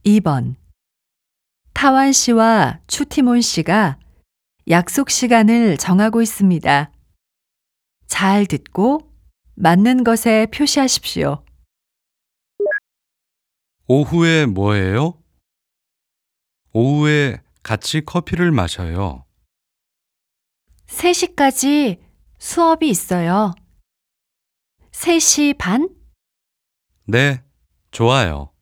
2번. 타완 씨와 추티몬 씨가 약속 시간을 정하고 있습니다. 잘 듣고 맞는 것에 표시하십시오. 오후에 뭐 해요? 오후에 같이 커피를 마셔요. 3시까지 수업이 있어요. 3시 반? 네, 좋아요.